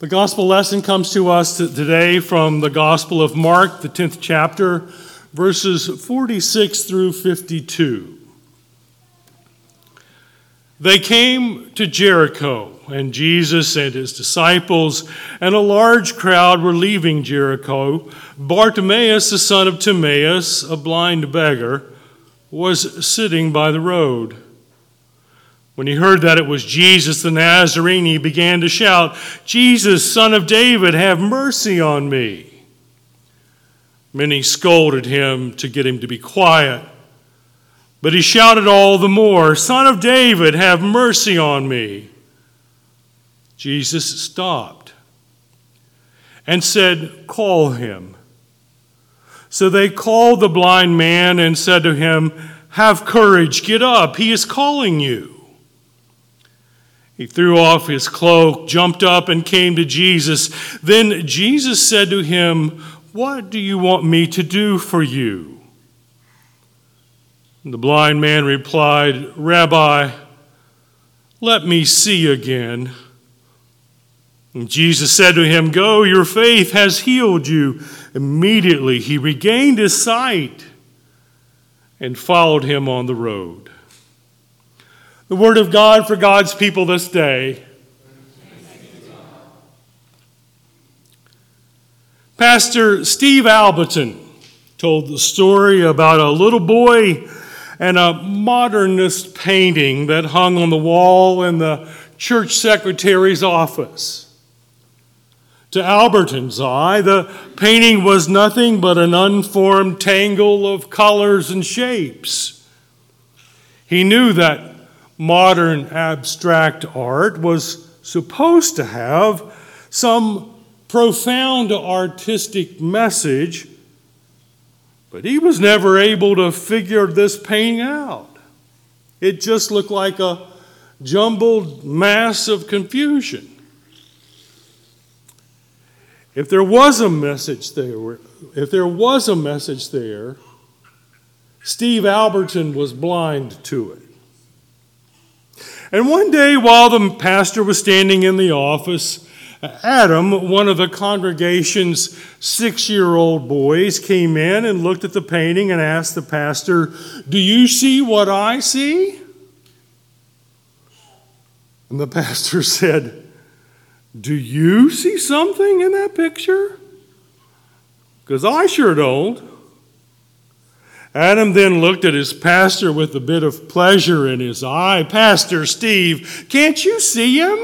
The gospel lesson comes to us today from the Gospel of Mark, the 10th chapter, verses 46 through 52. They came to Jericho, and Jesus and his disciples and a large crowd were leaving Jericho. Bartimaeus, the son of Timaeus, a blind beggar, was sitting by the road. When he heard that it was Jesus the Nazarene, he began to shout, "Jesus, Son of David, have mercy on me." Many scolded him to get him to be quiet, but he shouted all the more, "Son of David, have mercy on me." Jesus stopped and said, "Call him." So they called the blind man and said to him, "Have courage, get up, he is calling you." He threw off his cloak, jumped up, and came to Jesus. Then Jesus said to him, "What do you want me to do for you?" And the blind man replied, "Rabbi, let me see again." And Jesus said to him, "Go, your faith has healed you." Immediately he regained his sight and followed him on the road. The word of God for God's people this day. Pastor Steve Alberton told the story about a little boy and a modernist painting that hung on the wall in the church secretary's office. To Alberton's eye, the painting was nothing but an unformed tangle of colors and shapes. He knew that modern abstract art was supposed to have some profound artistic message, but he was never able to figure this painting out. It just looked like a jumbled mass of confusion. If there was a message there, Steve Alberton was blind to it. And one day, while the pastor was standing in the office, Adam, one of the congregation's 6-year-old boys, came in and looked at the painting and asked the pastor, "Do you see what I see?" And the pastor said, "Do you see something in that picture? Because I sure don't." Adam then looked at his pastor with a bit of pleasure in his eye. "Pastor Steve, can't you see him?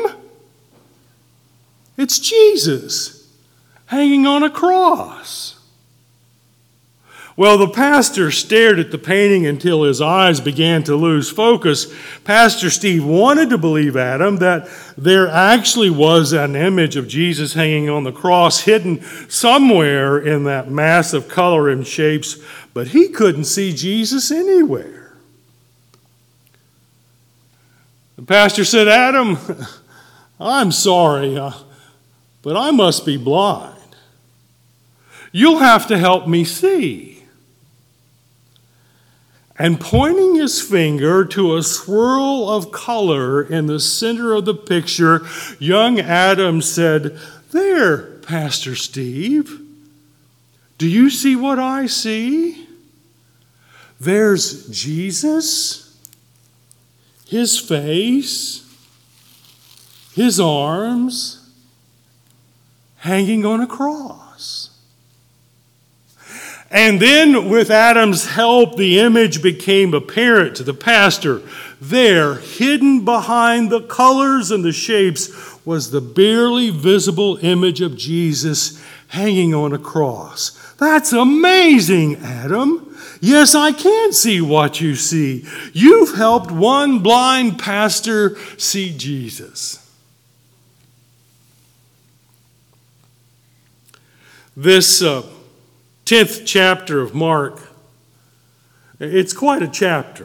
It's Jesus hanging on a cross." Well, the pastor stared at the painting until his eyes began to lose focus. Pastor Steve wanted to believe Adam that there actually was an image of Jesus hanging on the cross hidden somewhere in that mass of color and shapes, but he couldn't see Jesus anywhere. The pastor said, "Adam, I'm sorry, but I must be blind. You'll have to help me see." And pointing his finger to a swirl of color in the center of the picture, young Adam said, "There, Pastor Steve. Do you see what I see? There's Jesus, his face, his arms, hanging on a cross." And then, with Adam's help, the image became apparent to the pastor. There, hidden behind the colors and the shapes, was the barely visible image of Jesus hanging on a cross. "That's amazing, Adam. Yes, I can see what you see. You've helped one blind pastor see Jesus." This 10th chapter of Mark, it's quite a chapter.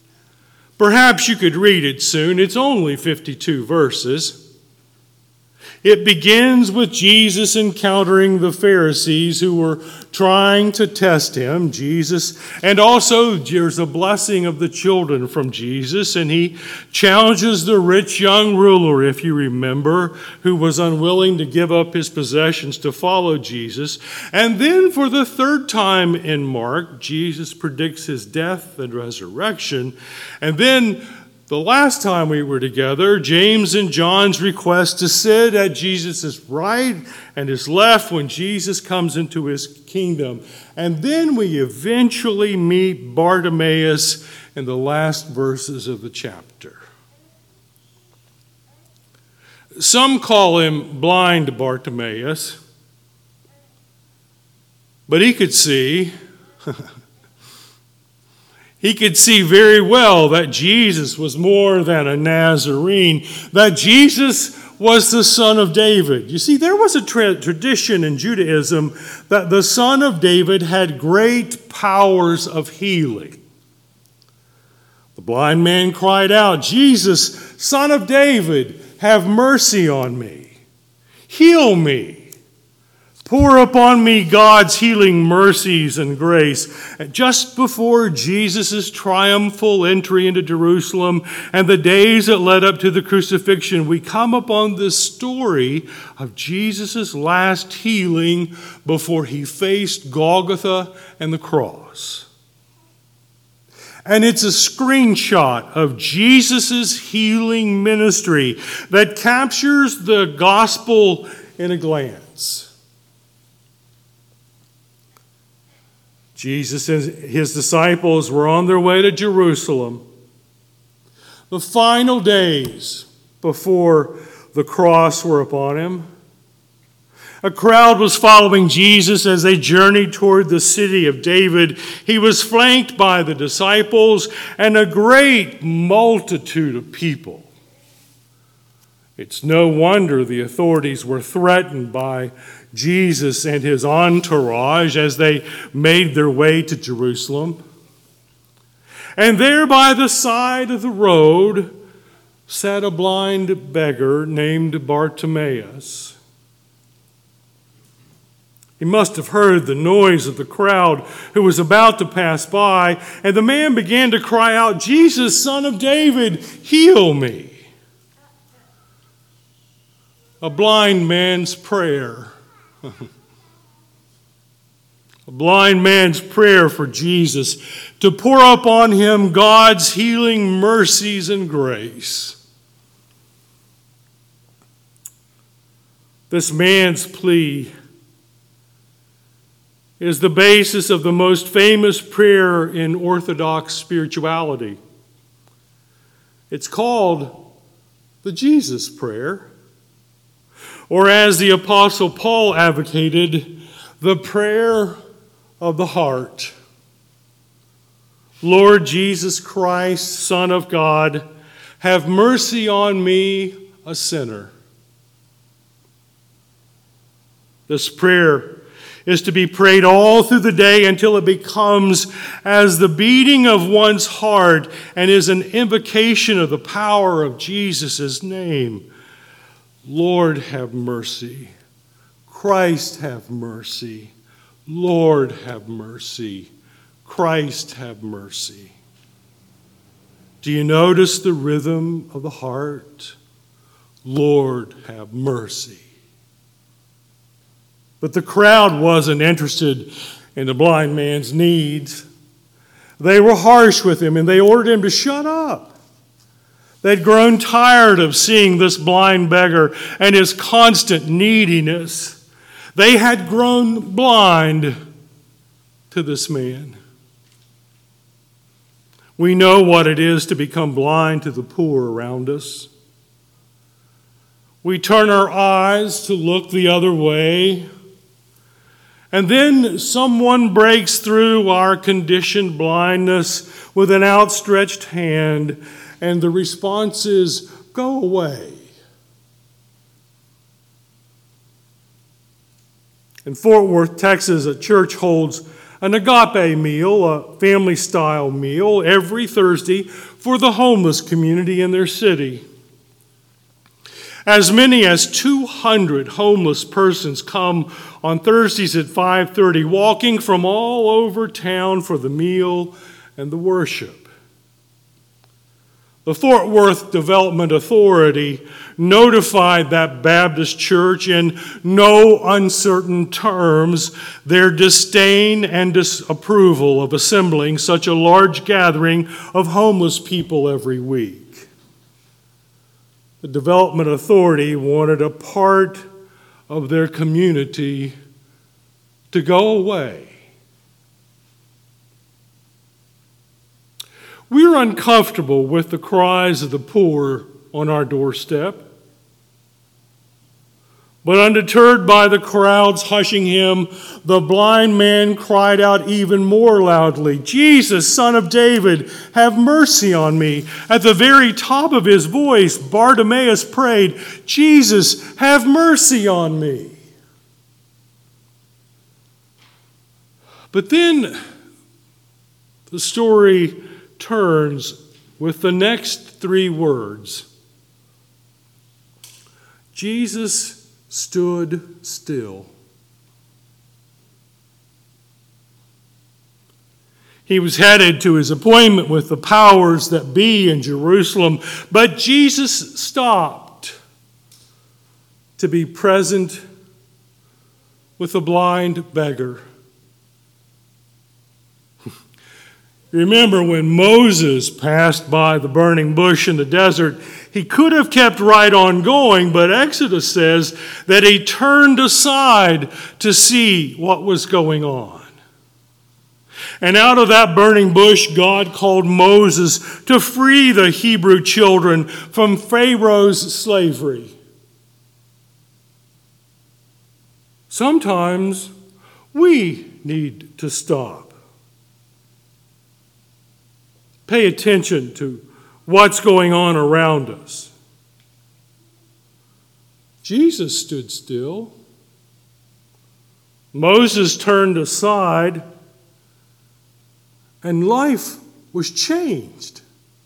Perhaps you could read it soon. It's only 52 verses. It begins with Jesus encountering the Pharisees who were trying to test him, Jesus, and also there's a blessing of the children from Jesus, and he challenges the rich young ruler, if you remember, who was unwilling to give up his possessions to follow Jesus. And then for the third time in Mark, Jesus predicts his death and resurrection. And then the last time we were together, James and John's request to sit at Jesus' right and his left when Jesus comes into his kingdom. And then we eventually meet Bartimaeus in the last verses of the chapter. Some call him blind Bartimaeus, but he could see. He could see very well that Jesus was more than a Nazarene, that Jesus was the son of David. You see, there was a tradition in Judaism that the son of David had great powers of healing. The blind man cried out, "Jesus, son of David, have mercy on me. Heal me. Pour upon me God's healing mercies and grace." And just before Jesus' triumphal entry into Jerusalem and the days that led up to the crucifixion, we come upon this story of Jesus' last healing before he faced Golgotha and the cross. And it's a screenshot of Jesus' healing ministry that captures the gospel in a glance. Jesus and his disciples were on their way to Jerusalem. The final days before the cross were upon him. A crowd was following Jesus as they journeyed toward the city of David. He was flanked by the disciples and a great multitude of people. It's no wonder the authorities were threatened by Jesus and his entourage as they made their way to Jerusalem. And there by the side of the road sat a blind beggar named Bartimaeus. He must have heard the noise of the crowd who was about to pass by, and the man began to cry out, "Jesus, son of David, heal me." A blind man's prayer. A blind man's prayer for Jesus to pour upon him God's healing mercies and grace. This man's plea is the basis of the most famous prayer in Orthodox spirituality. It's called the Jesus Prayer, or as the Apostle Paul advocated, the prayer of the heart. Lord Jesus Christ, Son of God, have mercy on me, a sinner. This prayer is to be prayed all through the day until it becomes as the beating of one's heart and is an invocation of the power of Jesus' name. Lord, have mercy. Christ, have mercy. Lord, have mercy. Christ, have mercy. Do you notice the rhythm of the heart? Lord, have mercy. But the crowd wasn't interested in the blind man's needs. They were harsh with him and they ordered him to shut up. They'd grown tired of seeing this blind beggar and his constant neediness. They had grown blind to this man. We know what it is to become blind to the poor around us. We turn our eyes to look the other way, and then someone breaks through our conditioned blindness with an outstretched hand, and the response is, "Go away." In Fort Worth, Texas, a church holds an agape meal, a family-style meal, every Thursday for the homeless community in their city. As many as 200 homeless persons come on Thursdays at 5:30, walking from all over town for the meal and the worship. The Fort Worth Development Authority notified that Baptist church in no uncertain terms their disdain and disapproval of assembling such a large gathering of homeless people every week. The Development Authority wanted a part of their community to go away. We're uncomfortable with the cries of the poor on our doorstep. But undeterred by the crowds hushing him, the blind man cried out even more loudly, "Jesus, Son of David, have mercy on me." At the very top of his voice, Bartimaeus prayed, "Jesus, have mercy on me." But then the story turns with the next three words. Jesus stood still. He was headed to his appointment with the powers that be in Jerusalem, but Jesus stopped to be present with a blind beggar. Remember when Moses passed by the burning bush in the desert, he could have kept right on going, but Exodus says that he turned aside to see what was going on. And out of that burning bush, God called Moses to free the Hebrew children from Pharaoh's slavery. Sometimes we need to stop. Pay attention to what's going on around us. Jesus stood still. Moses turned aside, and life was changed.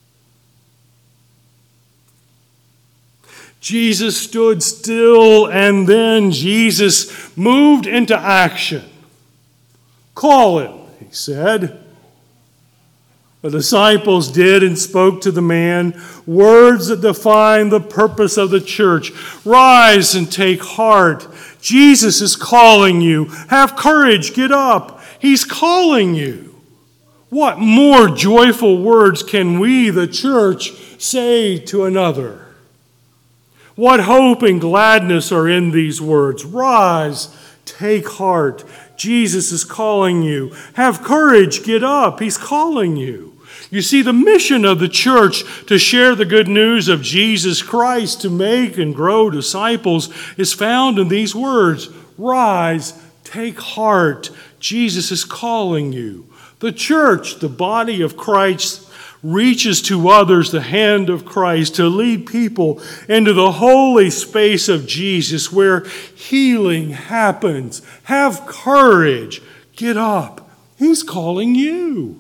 Jesus stood still, and then Jesus moved into action. "Call him," he said. The disciples did and spoke to the man words that define the purpose of the church. "Rise and take heart. Jesus is calling you. Have courage. Get up. He's calling you." What more joyful words can we, the church, say to another? What hope and gladness are in these words? Rise, take heart. Jesus is calling you. Have courage. Get up. He's calling you. You see, the mission of the church to share the good news of Jesus Christ, to make and grow disciples, is found in these words. Rise, take heart. Jesus is calling you. The church, the body of Christ, reaches to others the hand of Christ to lead people into the holy space of Jesus where healing happens. Have courage. Get up. He's calling you.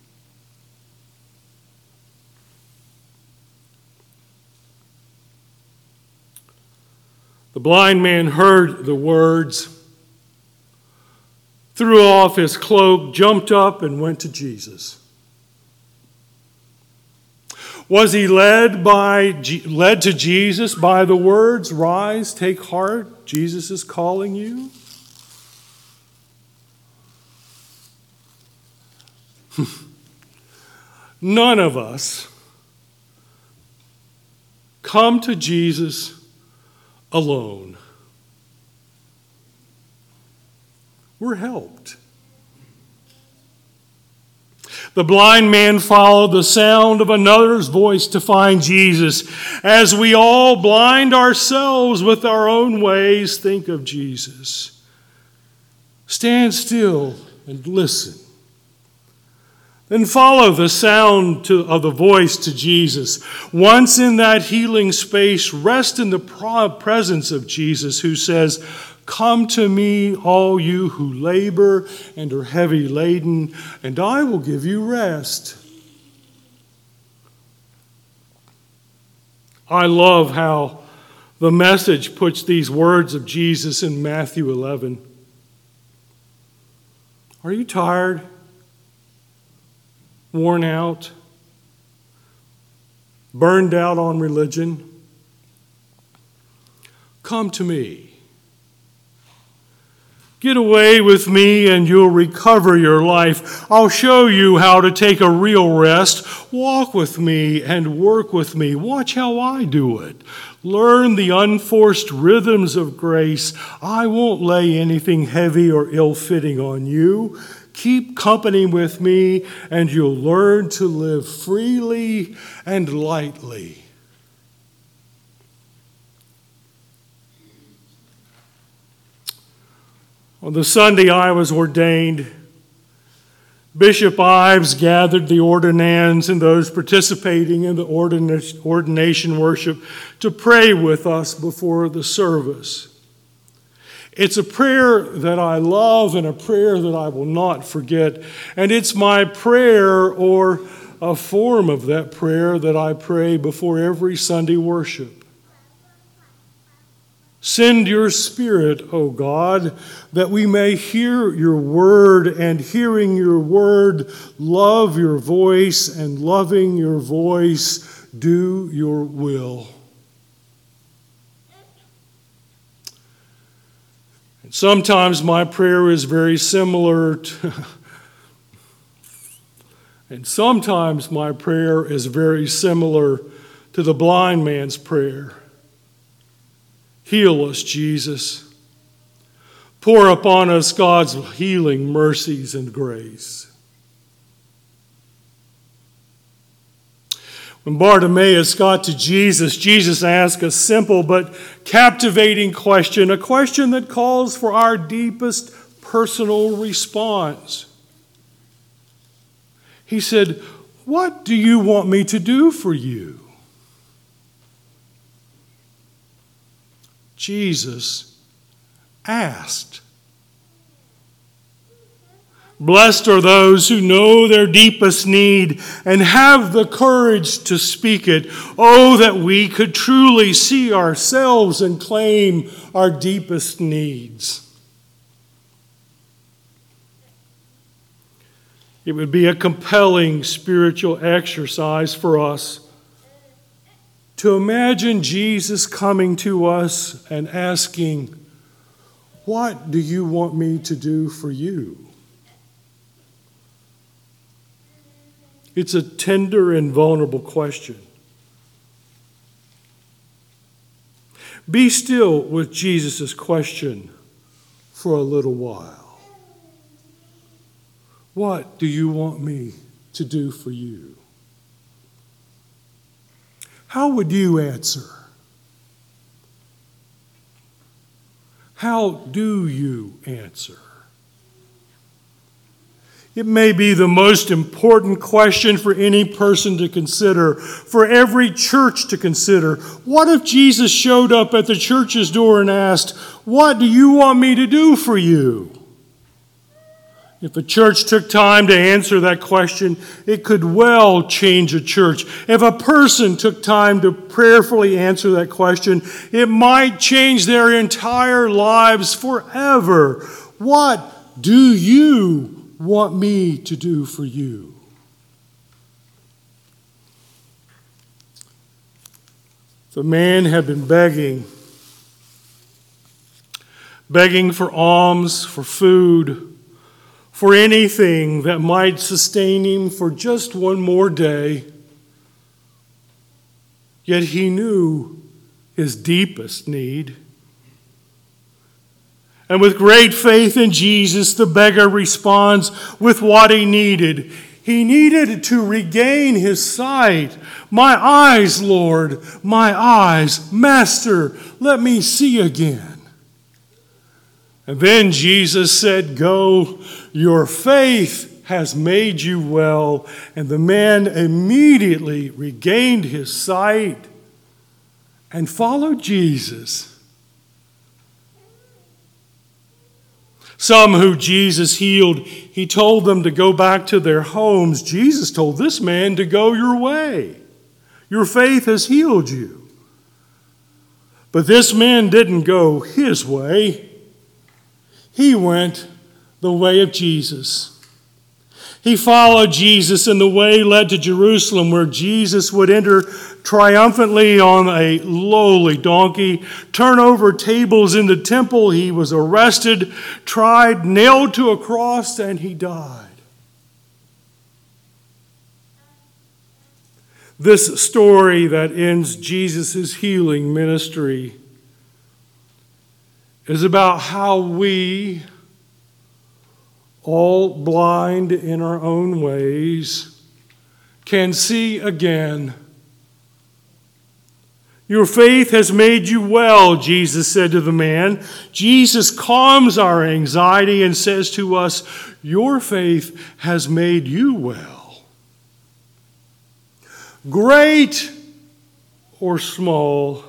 The blind man heard the words, threw off his cloak, jumped up, and went to Jesus. Was he led to Jesus by the words, "Rise, take heart, Jesus is calling you"? None of us come to Jesus alone. We're helped. The blind man followed the sound of another's voice to find Jesus. As we all blind ourselves with our own ways, think of Jesus. Stand still and listen. Then follow the sound of the voice to Jesus. Once in that healing space, rest in the presence of Jesus, who says, "Come to me, all you who labor and are heavy laden, and I will give you rest." I love how The Message puts these words of Jesus in Matthew 11. Are you tired? Worn out? Burned out on religion? Come to me. Get away with me and you'll recover your life. I'll show you how to take a real rest. Walk with me and work with me. Watch how I do it. Learn the unforced rhythms of grace. I won't lay anything heavy or ill-fitting on you. Keep company with me and you'll learn to live freely and lightly. On the Sunday I was ordained, Bishop Ives gathered the ordinands and those participating in the ordination worship to pray with us before the service. It's a prayer that I love and a prayer that I will not forget. And it's my prayer, or a form of that prayer, that I pray before every Sunday worship. Send your Spirit, O God, that we may hear your word, and hearing your word, love your voice, and loving your voice, do your will. And sometimes my prayer is very similar to, and sometimes my prayer is very similar to the blind man's prayer. Heal us, Jesus. Pour upon us God's healing mercies and grace. When Bartimaeus got to Jesus, Jesus asked a simple but captivating question, a question that calls for our deepest personal response. He said, "What do you want me to do for you?" Jesus asked. Blessed are those who know their deepest need and have the courage to speak it. Oh, that we could truly see ourselves and claim our deepest needs. It would be a compelling spiritual exercise for us to imagine Jesus coming to us and asking, "What do you want me to do for you?" It's a tender and vulnerable question. Be still with Jesus' question for a little while. What do you want me to do for you? How would you answer? How do you answer? It may be the most important question for any person to consider, for every church to consider. What if Jesus showed up at the church's door and asked, "What do you want me to do for you?" If a church took time to answer that question, it could well change a church. If a person took time to prayerfully answer that question, it might change their entire lives forever. What do you want me to do for you? The man had been begging for alms, for food, for anything that might sustain him for just one more day. Yet he knew his deepest need. And with great faith in Jesus, the beggar responds with what he needed. He needed to regain his sight. "My eyes, Lord, my eyes. Master, let me see again." And then Jesus said, "Go, your faith has made you well." And the man immediately regained his sight and followed Jesus. Some who Jesus healed, he told them to go back to their homes. Jesus told this man to go your way. Your faith has healed you. But this man didn't go his way. He went the way of Jesus. He followed Jesus, and the way led to Jerusalem, where Jesus would enter triumphantly on a lowly donkey, turn over tables in the temple. He was arrested, tried, nailed to a cross, and he died. This story that ends Jesus' healing ministry is about how we, all blind in our own ways, can see again. Your faith has made you well, Jesus said to the man. Jesus calms our anxiety and says to us, your faith has made you well. Great or small,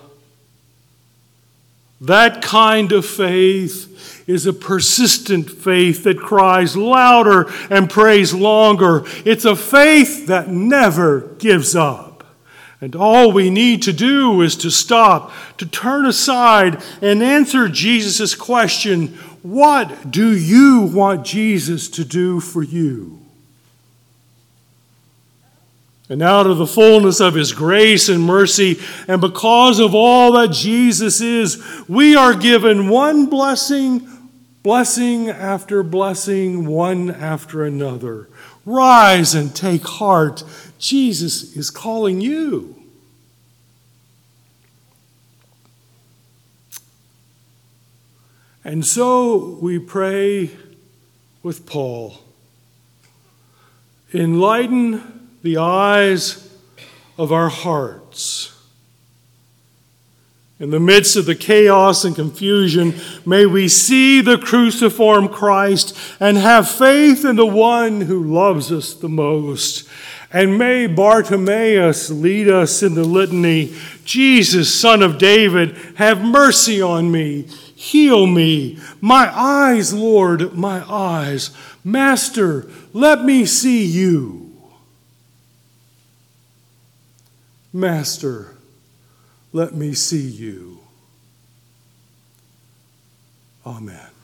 that kind of faith is a persistent faith that cries louder and prays longer. It's a faith that never gives up. And all we need to do is to stop, to turn aside and answer Jesus' question, what do you want Jesus to do for you? And out of the fullness of his grace and mercy, and because of all that Jesus is, we are given one blessing after blessing, one after another. Rise and take heart. Jesus is calling you. And so we pray with Paul. Enlighten the eyes of our hearts. In the midst of the chaos and confusion, may we see the cruciform Christ and have faith in the one who loves us the most. And may Bartimaeus lead us in the litany, Jesus, Son of David, have mercy on me, heal me. My eyes, Lord, my eyes. Master, let me see you. Master, let me see you. Amen.